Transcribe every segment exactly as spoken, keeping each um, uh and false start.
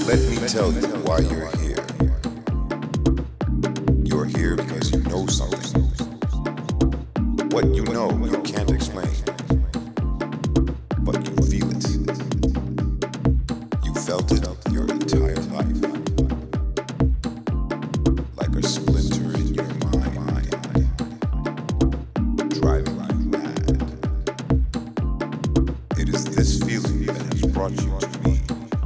Let me tell you why you're here. You're here because you know something. What you know, you can't explain, but you feel it. You felt it your entire life, like a splinter in your mind, driving you mad. It is this feeling that has brought you to me.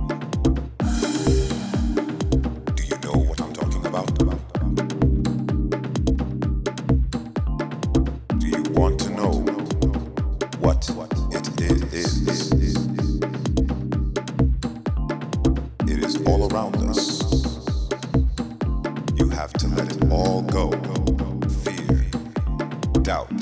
Do you know what I'm talking about? Do you want to know what it is? It is all around us. You have to let it all go. Fear, doubt,